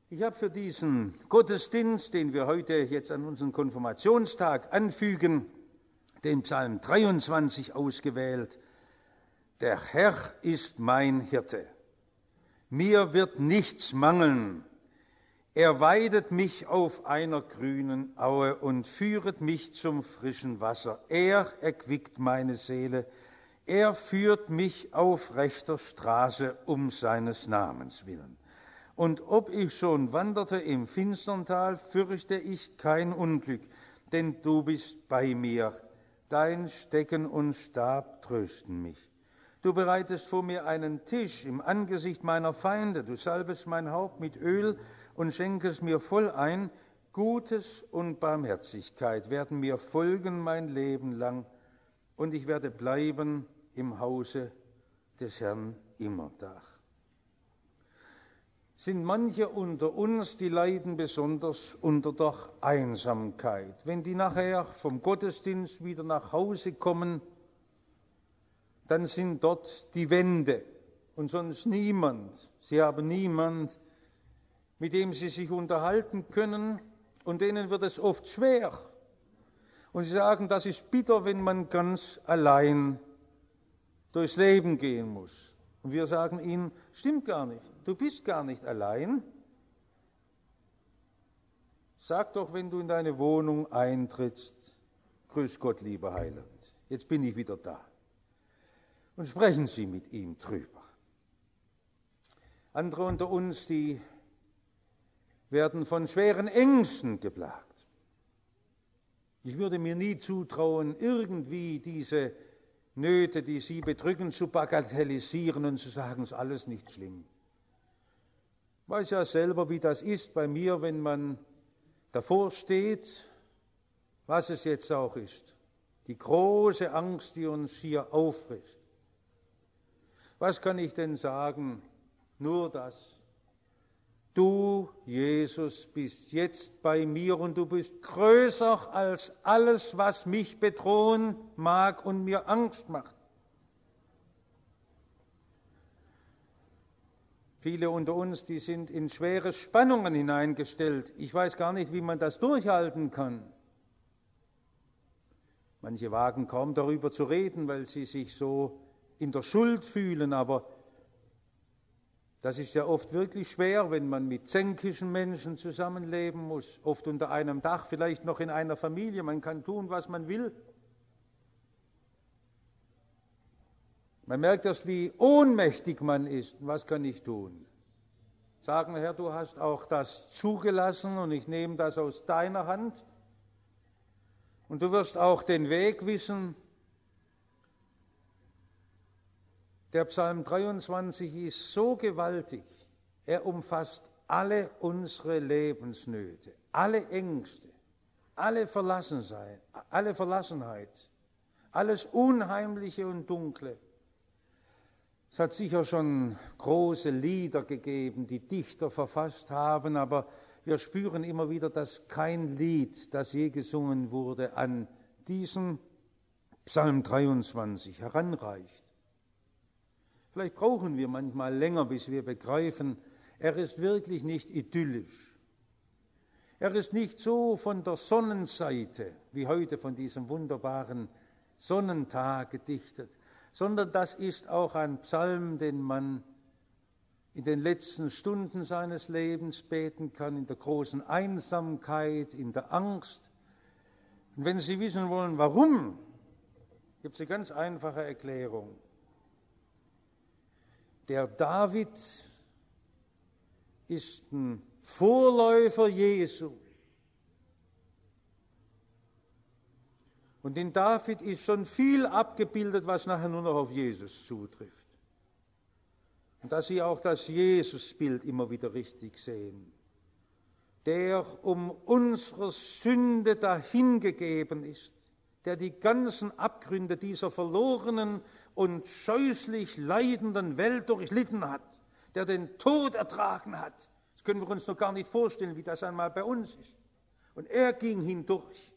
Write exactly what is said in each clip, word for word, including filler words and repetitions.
Ich habe für diesen Gottesdienst, den wir heute jetzt an unseren Konfirmationstag anfügen, den Psalm dreiundzwanzig ausgewählt. Der Herr ist mein Hirte. Mir wird nichts mangeln. Er weidet mich auf einer grünen Aue und führet mich zum frischen Wasser. Er erquickt meine Seele. Er führt mich auf rechter Straße um seines Namens willen. Und ob ich schon wanderte im finstern Tal, fürchte ich kein Unglück, denn du bist bei mir. Dein Stecken und Stab trösten mich. Du bereitest vor mir einen Tisch im Angesicht meiner Feinde. Du salbest mein Haupt mit Öl und schenkest mir voll ein. Gutes und Barmherzigkeit werden mir folgen mein Leben lang, und ich werde bleiben im Hause des Herrn immerdach. Sind manche unter uns, die leiden besonders unter der Einsamkeit. Wenn die nachher vom Gottesdienst wieder nach Hause kommen, dann sind dort die Wände und sonst niemand. Sie haben niemand, mit dem sie sich unterhalten können, und denen wird es oft schwer. Und sie sagen, das ist bitter, wenn man ganz allein durchs Leben gehen muss. Und wir sagen ihnen, stimmt gar nicht, du bist gar nicht allein. Sag doch, wenn du in deine Wohnung eintrittst, grüß Gott, lieber Heiland, jetzt bin ich wieder da. Und sprechen Sie mit ihm drüber. Andere unter uns, die werden von schweren Ängsten geplagt. Ich würde mir nie zutrauen, irgendwie diese Nöte, die sie bedrücken, zu bagatellisieren und zu sagen, es ist alles nicht schlimm. Ich weiß ja selber, wie das ist bei mir, wenn man davor steht, was es jetzt auch ist. Die große Angst, die uns hier auffrisst. Was kann ich denn sagen? Nur das. Du, Jesus, bist jetzt bei mir und du bist größer als alles, was mich bedrohen mag und mir Angst macht. Viele unter uns, die sind in schwere Spannungen hineingestellt. Ich weiß gar nicht, wie man das durchhalten kann. Manche wagen kaum darüber zu reden, weil sie sich so in der Schuld fühlen, aber das ist ja oft wirklich schwer, wenn man mit zänkischen Menschen zusammenleben muss, oft unter einem Dach, vielleicht noch in einer Familie. Man kann tun, was man will. Man merkt erst, wie ohnmächtig man ist. Was kann ich tun? Sagen, Herr, du hast auch das zugelassen und ich nehme das aus deiner Hand. Und du wirst auch den Weg wissen. Der Psalm dreiundzwanzig ist so gewaltig, er umfasst alle unsere Lebensnöte, alle Ängste, alle Verlassenheit, alle Verlassenheit, alles Unheimliche und Dunkle. Es hat sicher schon große Lieder gegeben, die Dichter verfasst haben, aber wir spüren immer wieder, dass kein Lied, das je gesungen wurde, an diesen Psalm dreiundzwanzig heranreicht. Vielleicht brauchen wir manchmal länger, bis wir begreifen, er ist wirklich nicht idyllisch. Er ist nicht so von der Sonnenseite, wie heute von diesem wunderbaren Sonnentag gedichtet, sondern das ist auch ein Psalm, den man in den letzten Stunden seines Lebens beten kann, in der großen Einsamkeit, in der Angst. Und wenn Sie wissen wollen, warum, gibt es eine ganz einfache Erklärung. Der David ist ein Vorläufer Jesu. Und in David ist schon viel abgebildet, was nachher nur noch auf Jesus zutrifft. Und dass Sie auch das Jesusbild immer wieder richtig sehen. Der um unsere Sünde dahingegeben ist, der die ganzen Abgründe dieser verlorenen und scheußlich leidenden Welt durchlitten hat, der den Tod ertragen hat. Das können wir uns noch gar nicht vorstellen, wie das einmal bei uns ist. Und er ging hindurch.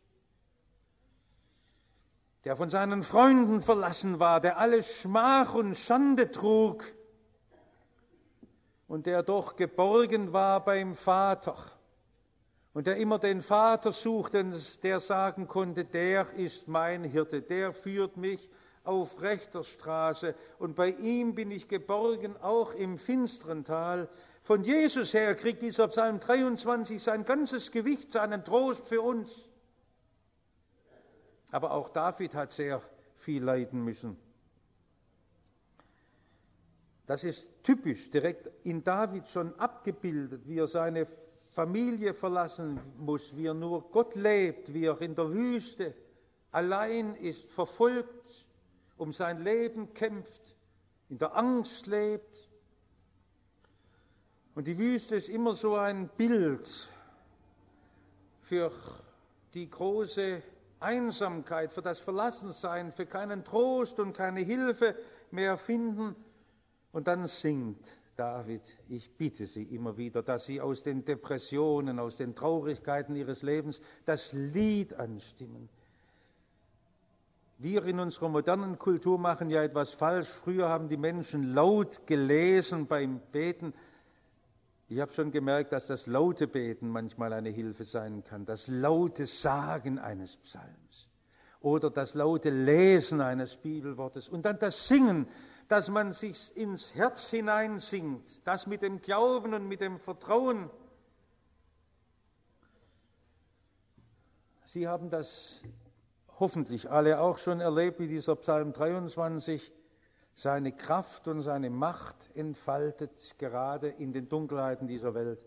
Der von seinen Freunden verlassen war, der alle Schmach und Schande trug, und der doch geborgen war beim Vater und der immer den Vater suchte, der sagen konnte, der ist mein Hirte, der führt mich auf rechter Straße und bei ihm bin ich geborgen, auch im finsteren Tal. Von Jesus her kriegt dieser Psalm dreiundzwanzig sein ganzes Gewicht, seinen Trost für uns. Aber auch David hat sehr viel leiden müssen. Das ist typisch, direkt in David schon abgebildet, wie er seine Familie verlassen muss, wie er nur Gott lebt, wie er in der Wüste allein ist, verfolgt, um sein Leben kämpft, in der Angst lebt. Und die Wüste ist immer so ein Bild für die große Einsamkeit, für das Verlassensein, für keinen Trost und keine Hilfe mehr finden. Und dann singt David, ich bitte Sie immer wieder, dass Sie aus den Depressionen, aus den Traurigkeiten Ihres Lebens das Lied anstimmen. Wir in unserer modernen Kultur machen ja etwas falsch. Früher haben die Menschen laut gelesen beim Beten. Ich habe schon gemerkt, dass das laute Beten manchmal eine Hilfe sein kann. Das laute Sagen eines Psalms oder das laute Lesen eines Bibelwortes und dann das Singen, dass man sich ins Herz hineinsingt, das mit dem Glauben und mit dem Vertrauen. Sie haben das hoffentlich alle auch schon erlebt, wie dieser Psalm dreiundzwanzig seine Kraft und seine Macht entfaltet, gerade in den Dunkelheiten dieser Welt.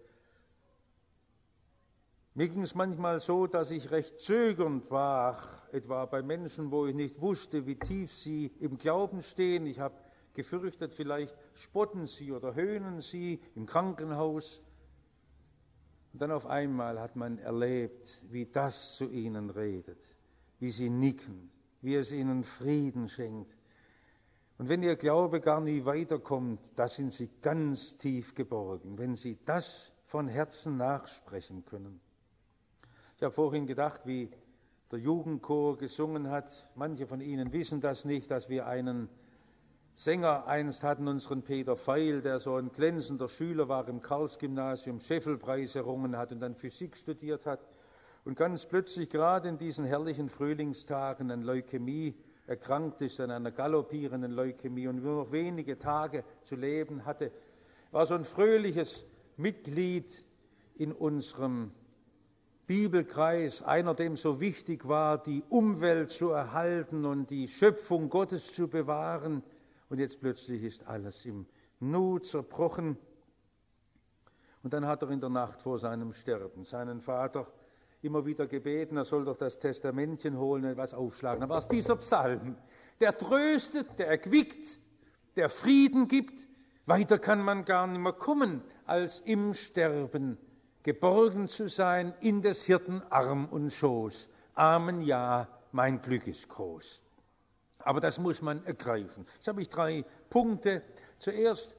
Mir ging es manchmal so, dass ich recht zögernd war, etwa bei Menschen, wo ich nicht wusste, wie tief sie im Glauben stehen. Ich habe gefürchtet, vielleicht spotten sie oder höhnen sie im Krankenhaus. Und dann auf einmal hat man erlebt, wie das zu ihnen redet, wie sie nicken, wie es ihnen Frieden schenkt. Und wenn ihr Glaube gar nie weiterkommt, da sind sie ganz tief geborgen, wenn sie das von Herzen nachsprechen können. Ich habe vorhin gedacht, wie der Jugendchor gesungen hat. Manche von Ihnen wissen das nicht, dass wir einen Sänger einst hatten, unseren Peter Feil, der so ein glänzender Schüler war im Karlsgymnasium, Scheffelpreis errungen hat und dann Physik studiert hat und ganz plötzlich gerade in diesen herrlichen Frühlingstagen an Leukämie erkrankt ist, an einer galoppierenden Leukämie und nur noch wenige Tage zu leben hatte, war so ein fröhliches Mitglied in unserem Bibelkreis, einer, dem so wichtig war, die Umwelt zu erhalten und die Schöpfung Gottes zu bewahren. Und jetzt plötzlich ist alles im Nu zerbrochen. Und dann hat er in der Nacht vor seinem Sterben seinen Vater immer wieder gebeten, er soll doch das Testamentchen holen und etwas aufschlagen. Da war es dieser Psalm, der tröstet, der erquickt, der Frieden gibt. Weiter kann man gar nicht mehr kommen, als im Sterben geborgen zu sein in des Hirten Arm und Schoß. Amen, ja, mein Glück ist groß. Aber das muss man ergreifen. Jetzt habe ich drei Punkte. Zuerst,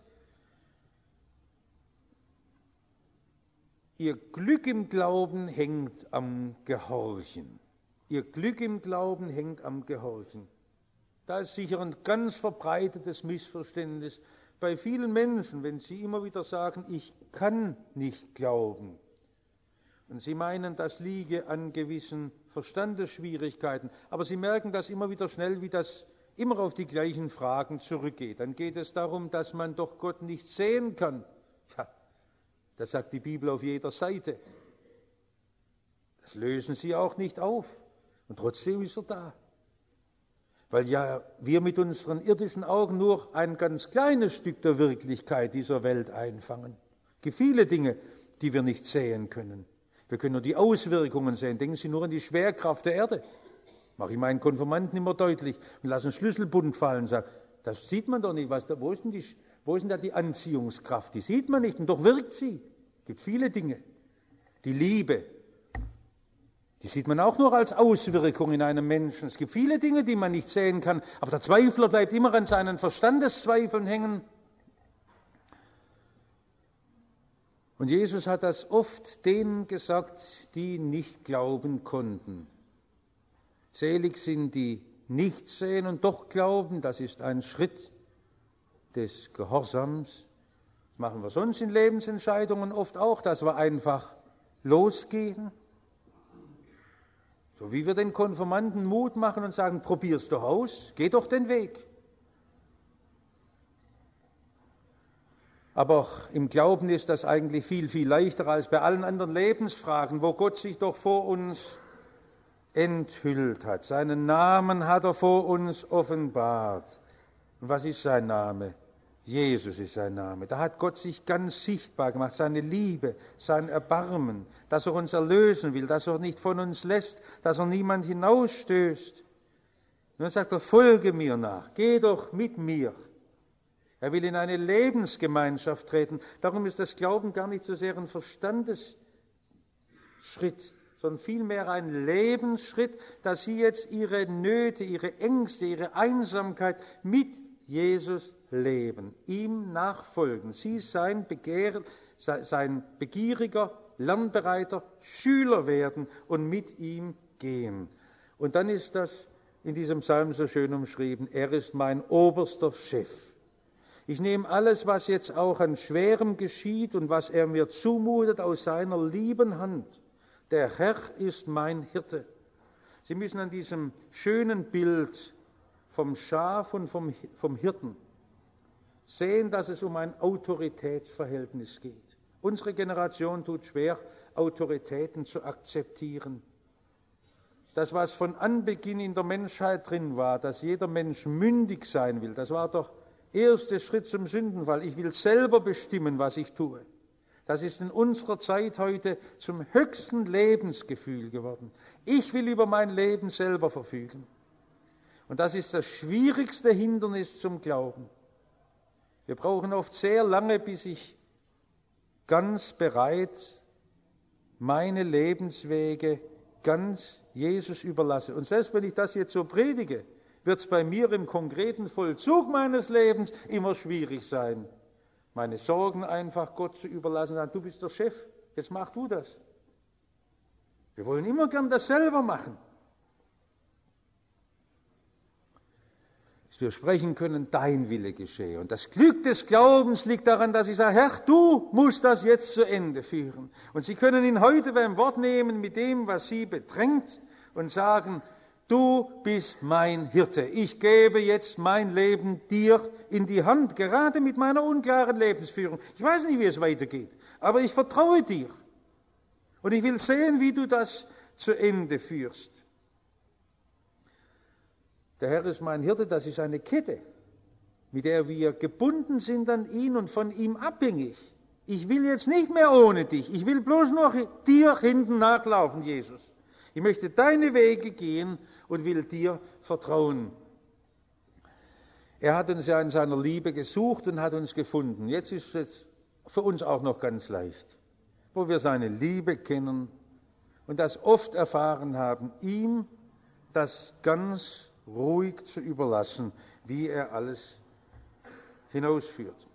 Ihr Glück im Glauben hängt am Gehorchen. Ihr Glück im Glauben hängt am Gehorchen. Da ist sicher ein ganz verbreitetes Missverständnis bei vielen Menschen, wenn sie immer wieder sagen, ich kann nicht glauben. Und sie meinen, das liege an gewissen Verstandesschwierigkeiten. Aber sie merken das immer wieder schnell, wie das immer auf die gleichen Fragen zurückgeht. Dann geht es darum, dass man doch Gott nicht sehen kann. Ja, das sagt die Bibel auf jeder Seite. Das lösen sie auch nicht auf. Und trotzdem ist er da. Weil ja wir mit unseren irdischen Augen nur ein ganz kleines Stück der Wirklichkeit dieser Welt einfangen. Es gibt viele Dinge, die wir nicht sehen können. Wir können nur die Auswirkungen sehen. Denken Sie nur an die Schwerkraft der Erde. Mache ich meinen Konfirmanden immer deutlich und lasse einen Schlüsselbund fallen und sage, das sieht man doch nicht. Was da, wo, ist denn die, wo ist denn da die Anziehungskraft? Die sieht man nicht und doch wirkt sie. Es gibt viele Dinge. Die Liebe, die sieht man auch nur als Auswirkung in einem Menschen. Es gibt viele Dinge, die man nicht sehen kann, aber der Zweifler bleibt immer an seinen Verstandeszweifeln hängen. Und Jesus hat das oft denen gesagt, die nicht glauben konnten. Selig sind die nicht sehen und doch glauben, das ist ein Schritt des Gehorsams. Machen wir sonst in Lebensentscheidungen oft auch, dass wir einfach losgehen. So wie wir den Konfirmanden Mut machen und sagen, probier's doch aus, geh doch den Weg. Aber im Glauben ist das eigentlich viel, viel leichter als bei allen anderen Lebensfragen, wo Gott sich doch vor uns enthüllt hat. Seinen Namen hat er vor uns offenbart. Und was ist sein Name? Jesus ist sein Name. Da hat Gott sich ganz sichtbar gemacht, seine Liebe, sein Erbarmen, dass er uns erlösen will, dass er nicht von uns lässt, dass er niemand hinausstößt. Und dann sagt er, folge mir nach, geh doch mit mir. Er will in eine Lebensgemeinschaft treten. Darum ist das Glauben gar nicht so sehr ein Verstandesschritt, sondern vielmehr ein Lebensschritt, dass Sie jetzt Ihre Nöte, Ihre Ängste, Ihre Einsamkeit mit Jesus leben, ihm nachfolgen. Sie sein, Begehr, sein begieriger, lernbereiter Schüler werden und mit ihm gehen. Und dann ist das in diesem Psalm so schön umschrieben, er ist mein oberster Chef. Ich nehme alles, was jetzt auch an Schwerem geschieht und was er mir zumutet, aus seiner lieben Hand. Der Herr ist mein Hirte. Sie müssen an diesem schönen Bild vom Schaf und vom, vom Hirten sehen, dass es um ein Autoritätsverhältnis geht. Unsere Generation tut schwer, Autoritäten zu akzeptieren. Das, was von Anbeginn in der Menschheit drin war, dass jeder Mensch mündig sein will, das war der erste Schritt zum Sündenfall. Ich will selber bestimmen, was ich tue. Das ist in unserer Zeit heute zum höchsten Lebensgefühl geworden. Ich will über mein Leben selber verfügen. Und das ist das schwierigste Hindernis zum Glauben. Wir brauchen oft sehr lange, bis ich ganz bereit meine Lebenswege ganz Jesus überlasse. Und selbst wenn ich das jetzt so predige, wird es bei mir im konkreten Vollzug meines Lebens immer schwierig sein, meine Sorgen einfach Gott zu überlassen. Du bist der Chef, jetzt mach du das. Wir wollen immer gern das selber machen. Dass wir sprechen können, dein Wille geschehe. Und das Glück des Glaubens liegt daran, dass ich sage, Herr, du musst das jetzt zu Ende führen. Und Sie können ihn heute beim Wort nehmen mit dem, was Sie bedrängt und sagen, du bist mein Hirte. Ich gebe jetzt mein Leben dir in die Hand, gerade mit meiner unklaren Lebensführung. Ich weiß nicht, wie es weitergeht, aber ich vertraue dir. Und ich will sehen, wie du das zu Ende führst. Der Herr ist mein Hirte, das ist eine Kette, mit der wir gebunden sind an ihn und von ihm abhängig. Ich will jetzt nicht mehr ohne dich, ich will bloß noch dir hinten nachlaufen, Jesus. Ich möchte deine Wege gehen und will dir vertrauen. Er hat uns ja in seiner Liebe gesucht und hat uns gefunden. Jetzt ist es für uns auch noch ganz leicht, wo wir seine Liebe kennen und das oft erfahren haben, ihm das ganz ruhig zu überlassen, wie er alles hinausführt.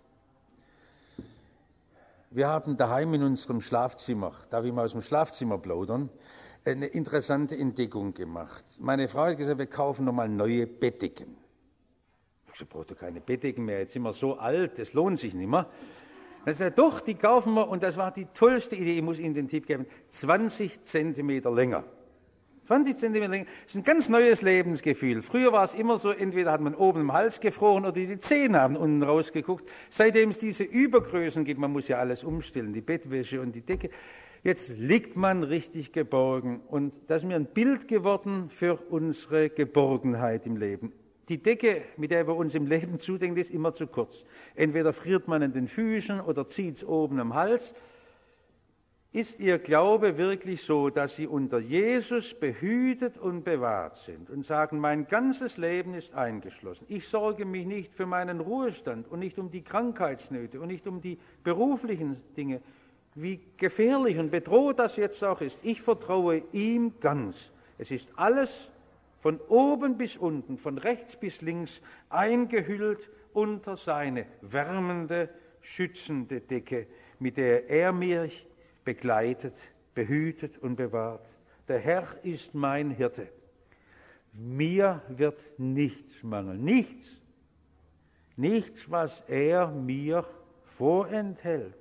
Wir haben daheim in unserem Schlafzimmer, darf ich mal aus dem Schlafzimmer plaudern, eine interessante Entdeckung gemacht. Meine Frau hat gesagt, wir kaufen nochmal neue Bettdecken. Ich habe gesagt, braucht doch keine Bettdecken mehr, jetzt sind wir so alt, das lohnt sich nicht mehr. Dann sagt er, doch, die kaufen wir, und das war die tollste Idee, ich muss Ihnen den Tipp geben, zwanzig Zentimeter länger. zwanzig Zentimeter länger, das ist ein ganz neues Lebensgefühl. Früher war es immer so, entweder hat man oben im Hals gefroren oder die Zähne haben unten rausgeguckt. Seitdem es diese Übergrößen gibt, man muss ja alles umstellen, die Bettwäsche und die Decke, jetzt liegt man richtig geborgen. Und das ist mir ein Bild geworden für unsere Geborgenheit im Leben. Die Decke, mit der wir uns im Leben zudecken, ist immer zu kurz. Entweder friert man in den Füßen oder zieht es oben am Hals. Ist Ihr Glaube wirklich so, dass Sie unter Jesus behütet und bewahrt sind und sagen, mein ganzes Leben ist eingeschlossen. Ich sorge mich nicht für meinen Ruhestand und nicht um die Krankheitsnöte und nicht um die beruflichen Dinge, wie gefährlich und bedroht das jetzt auch ist. Ich vertraue ihm ganz. Es ist alles von oben bis unten, von rechts bis links eingehüllt unter seine wärmende, schützende Decke, mit der er mich begleitet, behütet und bewahrt. Der Herr ist mein Hirte. Mir wird nichts mangeln. Nichts. Nichts, was er mir vorenthält,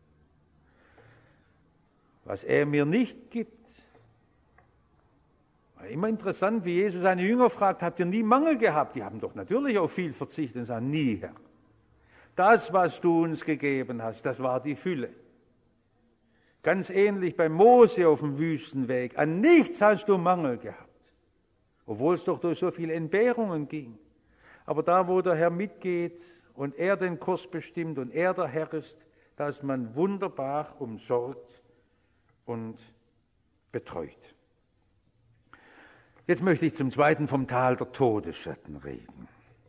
was er mir nicht gibt. War immer interessant, wie Jesus seine Jünger fragt, habt ihr nie Mangel gehabt? Die haben doch natürlich auf viel verzichtet und sagen, nie, Herr. Das, was du uns gegeben hast, das war die Fülle. Ganz ähnlich bei Mose auf dem Wüstenweg. An nichts hast du Mangel gehabt, obwohl es doch durch so viele Entbehrungen ging. Aber da, wo der Herr mitgeht und er den Kurs bestimmt und er der Herr ist, da ist man wunderbar umsorgt und betreut. Jetzt möchte ich zum Zweiten vom Tal der Todesschatten reden.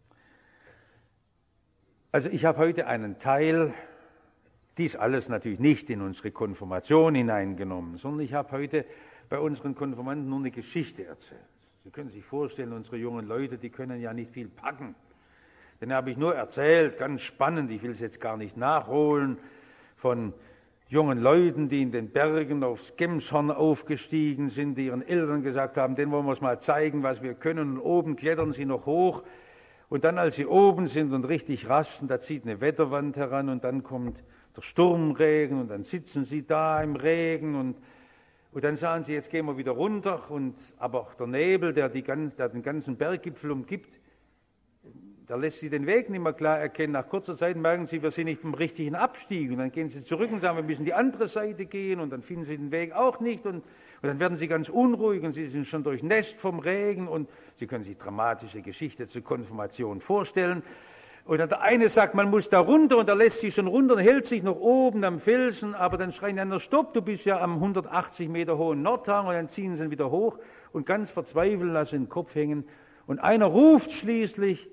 Also ich habe heute einen Teil, dies alles natürlich nicht in unsere Konfirmation hineingenommen, sondern ich habe heute bei unseren Konfirmanden nur eine Geschichte erzählt. Sie können sich vorstellen, unsere jungen Leute, die können ja nicht viel packen. Den habe ich nur erzählt, ganz spannend, ich will es jetzt gar nicht nachholen, von jungen Leuten, die in den Bergen aufs Gemshorn aufgestiegen sind, die ihren Eltern gesagt haben, denen wollen wir es mal zeigen, was wir können. Und oben klettern sie noch hoch. Und dann, als sie oben sind und richtig rasten, da zieht eine Wetterwand heran und dann kommt der Sturmregen und dann sitzen sie da im Regen und, und dann sagen sie, jetzt gehen wir wieder runter. Und, aber auch der Nebel, der, die, der den ganzen Berggipfel umgibt, da lässt sie den Weg nicht mehr klar erkennen. Nach kurzer Zeit merken sie, wir sind nicht im richtigen Abstieg. Und dann gehen sie zurück und sagen, wir müssen die andere Seite gehen. Und dann finden sie den Weg auch nicht. Und, und dann werden sie ganz unruhig und sie sind schon durchnässt vom Regen. Und sie können sich dramatische Geschichte zur Konfirmation vorstellen. Und dann der eine sagt, man muss da runter und er lässt sich schon runter und hält sich noch oben am Felsen. Aber dann schreien die anderen, stopp, du bist ja am hundertachtzig Meter hohen Nordhang. Und dann ziehen sie ihn wieder hoch und ganz verzweifelt lassen den Kopf hängen. Und einer ruft schließlich,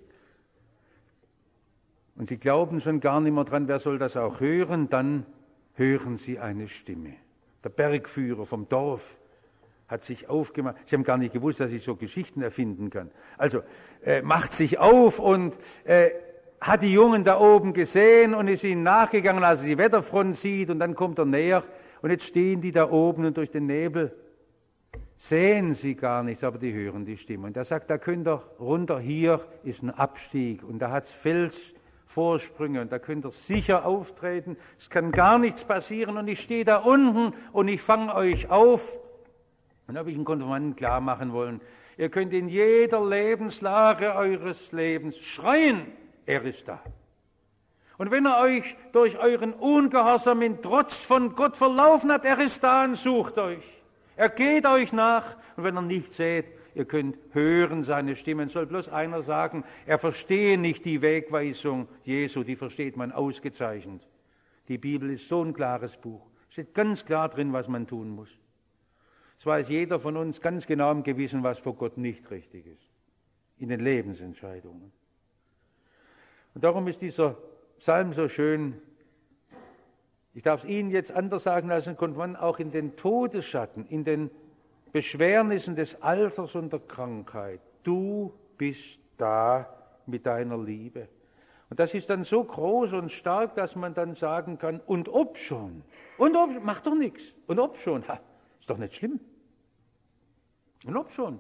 und sie glauben schon gar nicht mehr dran, wer soll das auch hören, dann hören sie eine Stimme. Der Bergführer vom Dorf hat sich aufgemacht. Sie haben gar nicht gewusst, dass ich so Geschichten erfinden kann. Also äh, macht sich auf und äh, hat die Jungen da oben gesehen und ist ihnen nachgegangen, als er die Wetterfront sieht und dann kommt er näher und jetzt stehen die da oben und durch den Nebel sehen sie gar nichts, aber die hören die Stimme. Und er sagt, da könnt ihr runter, hier ist ein Abstieg und da hat es Fels, Vorsprünge und da könnt ihr sicher auftreten, es kann gar nichts passieren und ich stehe da unten und ich fange euch auf. Und da habe ich einen Konfirmanden klar machen wollen, ihr könnt in jeder Lebenslage eures Lebens schreien, er ist da. Und wenn er euch durch euren Ungehorsam in Trotz von Gott verlaufen hat, er ist da und sucht euch. Er geht euch nach und wenn er nichts seht, ihr könnt hören seine Stimme. Es soll bloß einer sagen, er verstehe nicht die Wegweisung Jesu, die versteht man ausgezeichnet. Die Bibel ist so ein klares Buch. Es steht ganz klar drin, was man tun muss. Es weiß jeder von uns ganz genau im Gewissen, was vor Gott nicht richtig ist. In den Lebensentscheidungen. Und darum ist dieser Psalm so schön. Ich darf es Ihnen jetzt anders sagen als ein Konfirmand, auch in den Todesschatten, in den Beschwernissen des Alters und der Krankheit. Du bist da mit deiner Liebe. Und das ist dann so groß und stark, dass man dann sagen kann, und ob schon, und ob, macht doch nichts, und ob schon, ha, ist doch nicht schlimm. Und ob schon.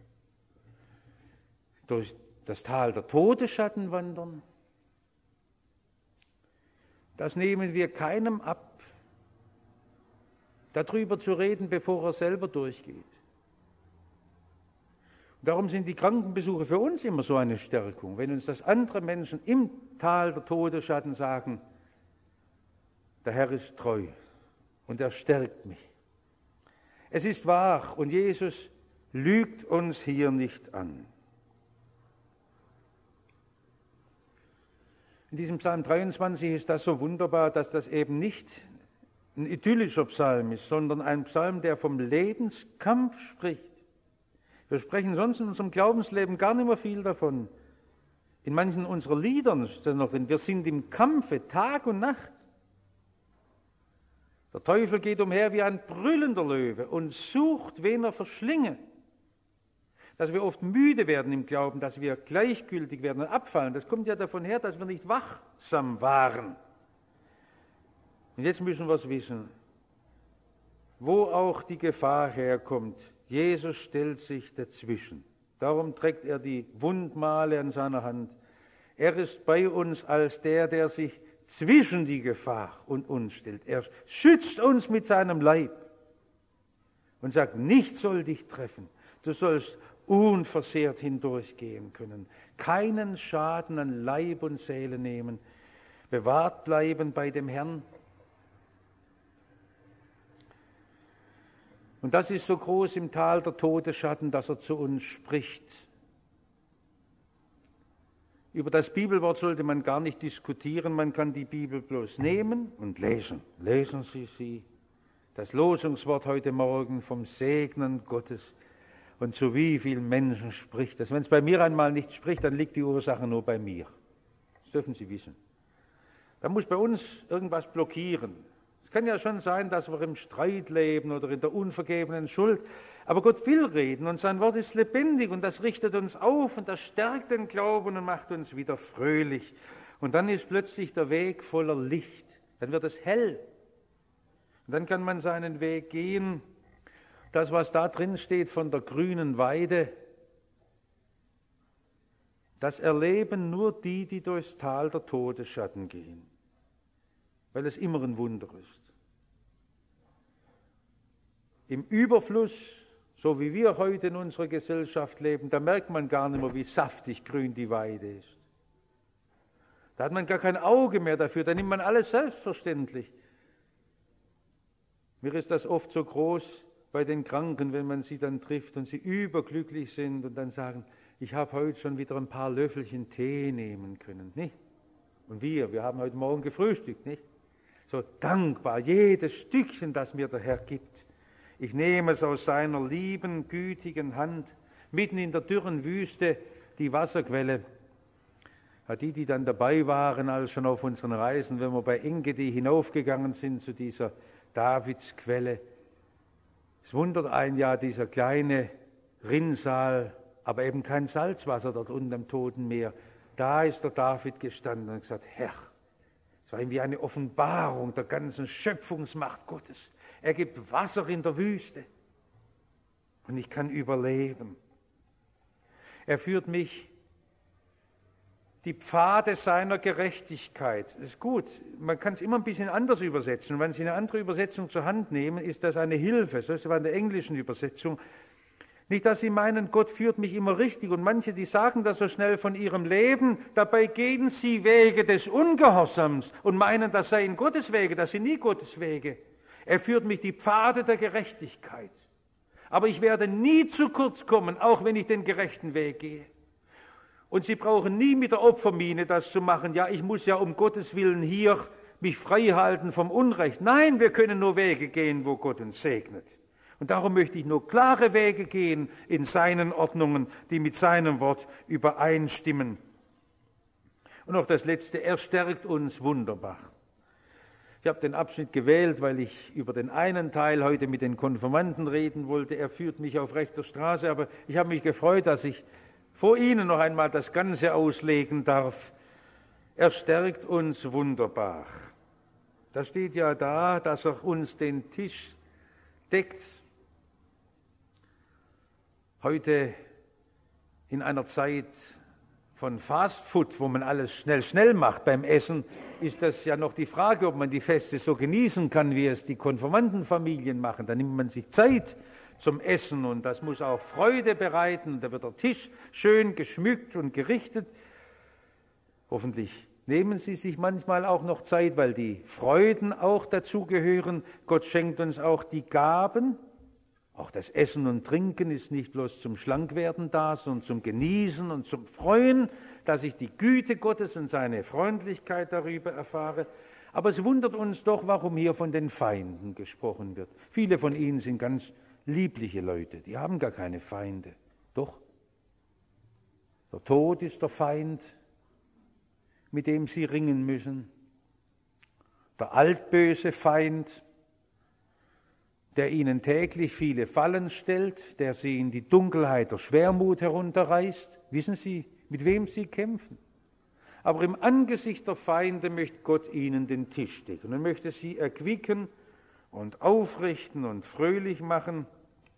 Durch das Tal der Todesschatten wandern, das nehmen wir keinem ab, darüber zu reden, bevor er selber durchgeht. Und darum sind die Krankenbesuche für uns immer so eine Stärkung. Wenn uns das andere Menschen im Tal der Todesschatten sagen, der Herr ist treu und er stärkt mich. Es ist wahr und Jesus lügt uns hier nicht an. In diesem Psalm dreiundzwanzig ist das so wunderbar, dass das eben nicht ein idyllischer Psalm ist, sondern ein Psalm, der vom Lebenskampf spricht. Wir sprechen sonst in unserem Glaubensleben gar nicht mehr viel davon. In manchen unserer Liedern steht noch drin, wir sind im Kampfe Tag und Nacht. Der Teufel geht umher wie ein brüllender Löwe und sucht, wen er verschlinge. Dass wir oft müde werden im Glauben, dass wir gleichgültig werden und abfallen, das kommt ja davon her, dass wir nicht wachsam waren. Und jetzt müssen wir es wissen, wo auch die Gefahr herkommt. Jesus stellt sich dazwischen. Darum trägt er die Wundmale an seiner Hand. Er ist bei uns als der, der sich zwischen die Gefahr und uns stellt. Er schützt uns mit seinem Leib und sagt, nichts soll dich treffen. Du sollst unversehrt hindurchgehen können, keinen Schaden an Leib und Seele nehmen, bewahrt bleiben bei dem Herrn. Und das ist so groß im Tal der Todesschatten, dass er zu uns spricht. Über das Bibelwort sollte man gar nicht diskutieren, man kann die Bibel bloß nehmen und lesen. Lesen Sie sie. Das Losungswort heute Morgen vom Segnen Gottes. Und zu wie vielen Menschen spricht das? Wenn es bei mir einmal nicht spricht, dann liegt die Ursache nur bei mir. Das dürfen Sie wissen. Da muss bei uns irgendwas blockieren. Es kann ja schon sein, dass wir im Streit leben oder in der unvergebenen Schuld. Aber Gott will reden und sein Wort ist lebendig und das richtet uns auf und das stärkt den Glauben und macht uns wieder fröhlich. Und dann ist plötzlich der Weg voller Licht. Dann wird es hell. Und dann kann man seinen Weg gehen. Das, was da drin steht von der grünen Weide, das erleben nur die, die durchs Tal der Todesschatten gehen, weil es immer ein Wunder ist. Im Überfluss, so wie wir heute in unserer Gesellschaft leben, da merkt man gar nicht mehr, wie saftig grün die Weide ist. Da hat man gar kein Auge mehr dafür, da nimmt man alles selbstverständlich. Mir ist das oft so groß bei den Kranken, wenn man sie dann trifft und sie überglücklich sind und dann sagen, ich habe heute schon wieder ein paar Löffelchen Tee nehmen können, nicht? Und wir, wir haben heute Morgen gefrühstückt, nicht? So dankbar, jedes Stückchen, das mir der Herr gibt. Ich nehme es aus seiner lieben, gütigen Hand, mitten in der dürren Wüste, die Wasserquelle. Die, die dann dabei waren, als schon auf unseren Reisen, wenn wir bei Engedi hinaufgegangen sind zu dieser Davidsquelle. Es wundert einen ja, dieser kleine Rinnsal, aber eben kein Salzwasser dort unten am Toten Meer. Da ist der David gestanden und gesagt, Herr, es war ihm wie eine Offenbarung der ganzen Schöpfungsmacht Gottes. Er gibt Wasser in der Wüste und ich kann überleben. Er führt mich die Pfade seiner Gerechtigkeit. Das ist gut, man kann es immer ein bisschen anders übersetzen. Und wenn Sie eine andere Übersetzung zur Hand nehmen, ist das eine Hilfe. So ist es bei der englischen Übersetzung. Nicht, dass Sie meinen, Gott führt mich immer richtig. Und manche, die sagen das so schnell von ihrem Leben, dabei gehen sie Wege des Ungehorsams und meinen, das seien Gottes Wege, das sind nie Gottes Wege. Er führt mich die Pfade der Gerechtigkeit. Aber ich werde nie zu kurz kommen, auch wenn ich den gerechten Weg gehe. Und Sie brauchen nie mit der Opfermiene das zu machen, ja, ich muss ja um Gottes Willen hier mich frei halten vom Unrecht. Nein, wir können nur Wege gehen, wo Gott uns segnet. Und darum möchte ich nur klare Wege gehen in seinen Ordnungen, die mit seinem Wort übereinstimmen. Und noch das Letzte, er stärkt uns wunderbar. Ich habe den Abschnitt gewählt, weil ich über den einen Teil heute mit den Konfirmanden reden wollte. Er führt mich auf rechter Straße, aber ich habe mich gefreut, dass ich vor Ihnen noch einmal das Ganze auslegen darf. Er stärkt uns wunderbar. Da steht ja da, dass er uns den Tisch deckt. Heute in einer Zeit von Fast Food, wo man alles schnell, schnell macht beim Essen, ist das ja noch die Frage, ob man die Feste so genießen kann, wie es die Konfirmandenfamilien machen. Da nimmt man sich Zeit zum Essen und das muss auch Freude bereiten. Da wird der Tisch schön geschmückt und gerichtet. Hoffentlich nehmen Sie sich manchmal auch noch Zeit, weil die Freuden auch dazugehören. Gott schenkt uns auch die Gaben. Auch das Essen und Trinken ist nicht bloß zum Schlankwerden da, sondern zum Genießen und zum Freuen, dass ich die Güte Gottes und seine Freundlichkeit darüber erfahre. Aber es wundert uns doch, warum hier von den Feinden gesprochen wird. Viele von ihnen sind ganz liebliche Leute, die haben gar keine Feinde. Doch, der Tod ist der Feind, mit dem sie ringen müssen. Der altböse Feind, der ihnen täglich viele Fallen stellt, der sie in die Dunkelheit der Schwermut herunterreißt. Wissen Sie, mit wem sie kämpfen? Aber im Angesicht der Feinde möchte Gott ihnen den Tisch decken und möchte sie erquicken und aufrichten und fröhlich machen.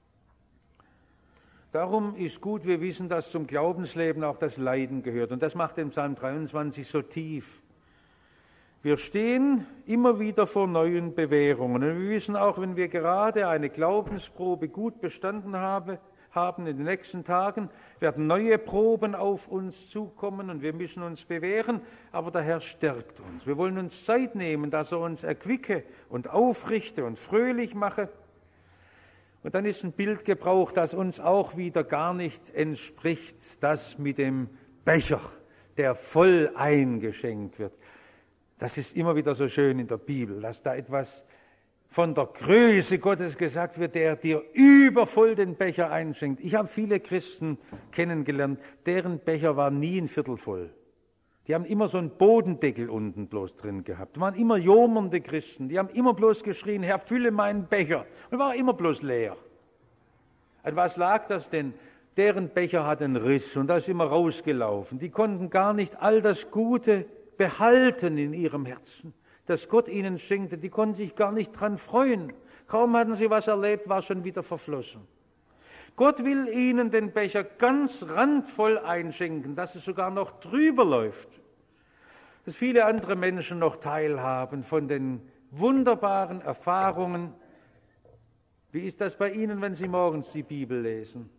Darum ist gut, wir wissen, dass zum Glaubensleben auch das Leiden gehört. Und das macht den Psalm dreiundzwanzig so tief. Wir stehen immer wieder vor neuen Bewährungen. Und wir wissen auch, wenn wir gerade eine Glaubensprobe gut bestanden haben, haben in den nächsten Tagen, werden neue Proben auf uns zukommen und wir müssen uns bewähren, aber der Herr stärkt uns. Wir wollen uns Zeit nehmen, dass er uns erquicke und aufrichte und fröhlich mache. Und dann ist ein Bild gebraucht, das uns auch wieder gar nicht entspricht, das mit dem Becher, der voll eingeschenkt wird. Das ist immer wieder so schön in der Bibel, dass da etwas von der Größe Gottes gesagt wird, der dir übervoll den Becher einschenkt. Ich habe viele Christen kennengelernt, deren Becher war nie ein Viertel voll. Die haben immer so einen Bodendeckel unten bloß drin gehabt. Die waren immer jomernde Christen, die haben immer bloß geschrien, Herr, fülle meinen Becher. Und war immer bloß leer. An was lag das denn? Deren Becher hat einen Riss und da ist immer rausgelaufen. Die konnten gar nicht all das Gute behalten in ihrem Herzen, das Gott ihnen schenkte. Die konnten sich gar nicht dran freuen. Kaum hatten sie was erlebt, war schon wieder verflossen. Gott will ihnen den Becher ganz randvoll einschenken, dass es sogar noch drüber läuft, dass viele andere Menschen noch teilhaben von den wunderbaren Erfahrungen. Wie ist das bei Ihnen, wenn Sie morgens die Bibel lesen?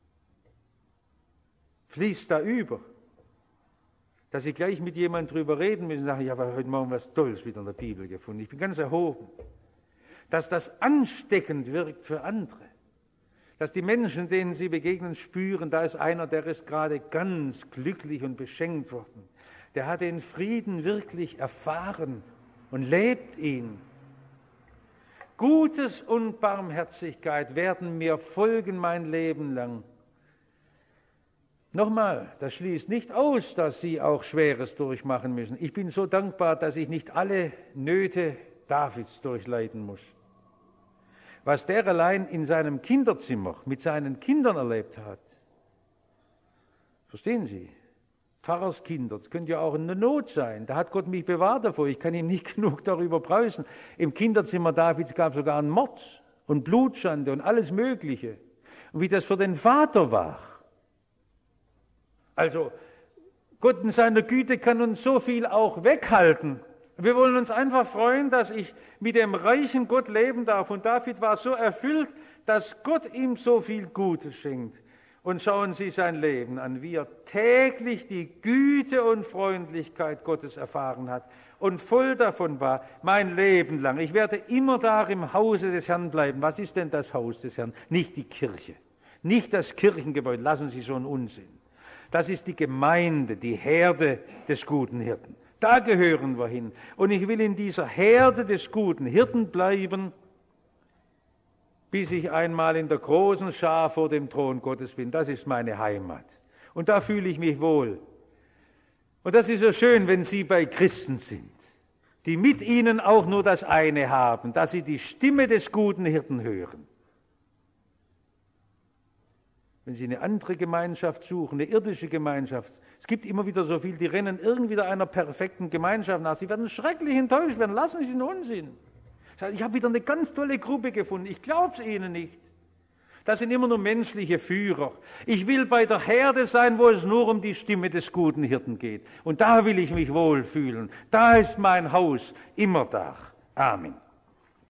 Fließt da über? Dass Sie gleich mit jemandem drüber reden müssen, sagen, ich habe heute Morgen was Tolles wieder in der Bibel gefunden. Ich bin ganz erhoben. Dass das ansteckend wirkt für andere. Dass die Menschen, denen Sie begegnen, spüren, da ist einer, der ist gerade ganz glücklich und beschenkt worden. Der hat den Frieden wirklich erfahren und lebt ihn. Gutes und Barmherzigkeit werden mir folgen mein Leben lang. Nochmal, das schließt nicht aus, dass Sie auch Schweres durchmachen müssen. Ich bin so dankbar, dass ich nicht alle Nöte Davids durchleiden muss. Was der allein in seinem Kinderzimmer mit seinen Kindern erlebt hat, verstehen Sie? Pfarrerskinder, das könnte ja auch eine Not sein. Da hat Gott mich bewahrt davor. Ich kann ihm nicht genug darüber preisen. Im Kinderzimmer Davids gab es sogar einen Mord und Blutschande und alles Mögliche. Und wie das für den Vater war. Also, Gott in seiner Güte kann uns so viel auch weghalten. Wir wollen uns einfach freuen, dass ich mit dem reichen Gott leben darf. Und David war so erfüllt, dass Gott ihm so viel Gutes schenkt. Und schauen Sie sein Leben an, wie er täglich die Güte und Freundlichkeit Gottes erfahren hat und voll davon war, mein Leben lang. Ich werde immer da im Hause des Herrn bleiben. Was ist denn das Haus des Herrn? Nicht die Kirche, nicht das Kirchengebäude. Lassen Sie so einen Unsinn. Das ist die Gemeinde, die Herde des guten Hirten. Da gehören wir hin. Und ich will in dieser Herde des guten Hirten bleiben, bis ich einmal in der großen Schar vor dem Thron Gottes bin. Das ist meine Heimat. Und da fühle ich mich wohl. Und das ist so schön, wenn Sie bei Christen sind, die mit Ihnen auch nur das eine haben, dass Sie die Stimme des guten Hirten hören. Wenn Sie eine andere Gemeinschaft suchen, eine irdische Gemeinschaft, es gibt immer wieder so viel, die rennen irgendwie einer perfekten Gemeinschaft nach. Sie werden schrecklich enttäuscht werden. Lassen Sie den Unsinn. Ich habe wieder eine ganz tolle Gruppe gefunden. Ich glaube es Ihnen nicht. Das sind immer nur menschliche Führer. Ich will bei der Herde sein, wo es nur um die Stimme des guten Hirten geht. Und da will ich mich wohlfühlen. Da ist mein Haus immer da. Amen.